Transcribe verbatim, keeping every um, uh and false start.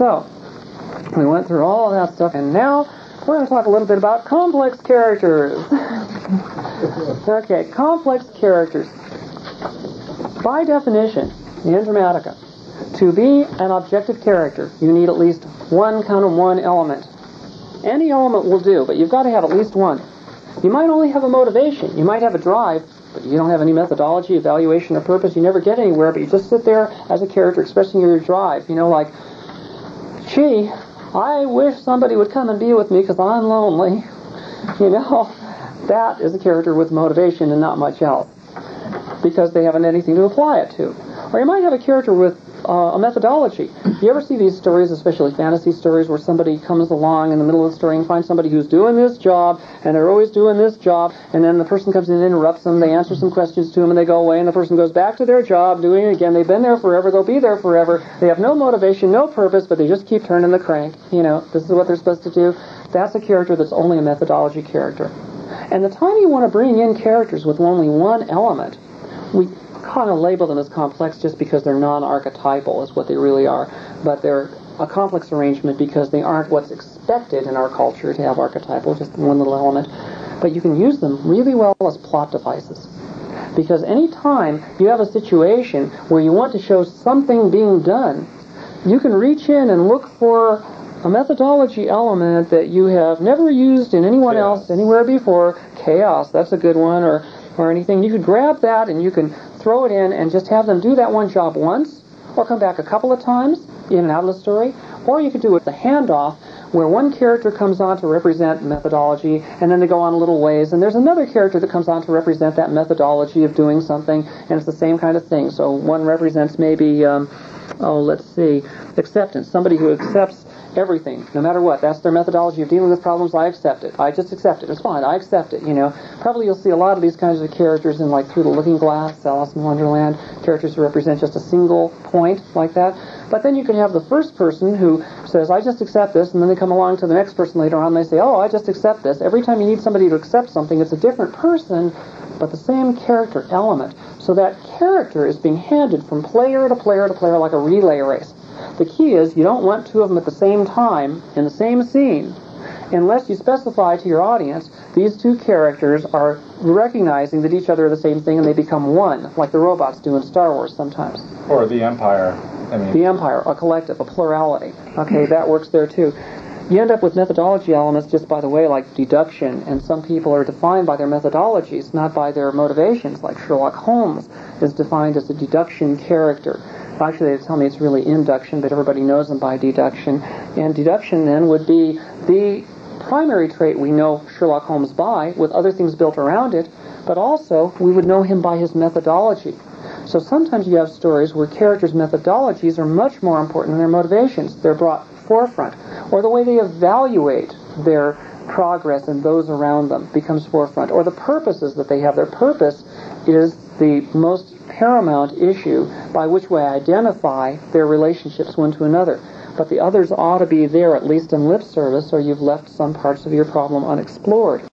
So, we went through all of that stuff, and now we're going to talk a little bit about complex characters. Okay, complex characters. By definition, in Dramatica, to be an objective character, you need at least one kind of one element. Any element will do, but you've got to have at least one. You might only have a motivation. You might have a drive, but you don't have any methodology, evaluation, or purpose. You never get anywhere, but you just sit there as a character expressing your drive. You know, like, gee, I wish somebody would come and be with me because I'm lonely. You know, that is a character with motivation and not much else, because they haven't anything to apply it to. Or you might have a character with uh, a methodology. You ever see these stories, especially fantasy stories, where somebody comes along in the middle of the story and finds somebody who's doing this job, and they're always doing this job, and then the person comes in and interrupts them, they answer some questions to them, and they go away, and the person goes back to their job, doing it again. They've been there forever, they'll be there forever. They have no motivation, no purpose, but they just keep turning the crank. You know, this is what they're supposed to do. That's a character that's only a methodology character. And the time you want to bring in characters with only one element, we kind of label them as complex just because they're non-archetypal is what they really are. But they're a complex arrangement because they aren't what's expected in our culture to have archetypal, just one little element. But you can use them really well as plot devices. Because any time you have a situation where you want to show something being done, you can reach in and look for a methodology element that you have never used in anyone Chaos. else anywhere before. Chaos, that's a good one, or or anything. You could grab that and you can throw it in and just have them do that one job once, or come back a couple of times in and out of the story, or you could do it the handoff where one character comes on to represent methodology, and then they go on a little ways, and there's another character that comes on to represent that methodology of doing something, and it's the same kind of thing. So one represents maybe, um, oh, let's see, acceptance, somebody who accepts everything, no matter what. That's their methodology of dealing with problems. I accept it. I just accept it. It's fine. I accept it, you know. Probably you'll see a lot of these kinds of characters in, like, Through the Looking Glass, Alice in Wonderland, characters who represent just a single point like that. But then you can have the first person who says, I just accept this, and then they come along to the next person later on, and they say, oh, I just accept this. Every time you need somebody to accept something, it's a different person, but the same character element. So that character is being handed from player to player to player like a relay race. The key is you don't want two of them at the same time in the same scene unless you specify to your audience these two characters are recognizing that each other are the same thing and they become one, like the robots do in Star Wars sometimes. Or the Empire. I mean. The Empire, a collective, a plurality. Okay, that works there too. You end up with methodology elements just by the way, like deduction, and some people are defined by their methodologies, not by their motivations, like Sherlock Holmes is defined as a deduction character. Actually, they tell me it's really induction, but everybody knows them by deduction. And deduction, then, would be the primary trait we know Sherlock Holmes by, with other things built around it, but also we would know him by his methodology. So sometimes you have stories where characters' methodologies are much more important than their motivations. They're brought forefront. Or the way they evaluate their progress and those around them becomes forefront. Or the purposes that they have. Their purpose is the most paramount issue by which we identify their relationships one to another. But the others ought to be there, at least in lip service, or you've left some parts of your problem unexplored.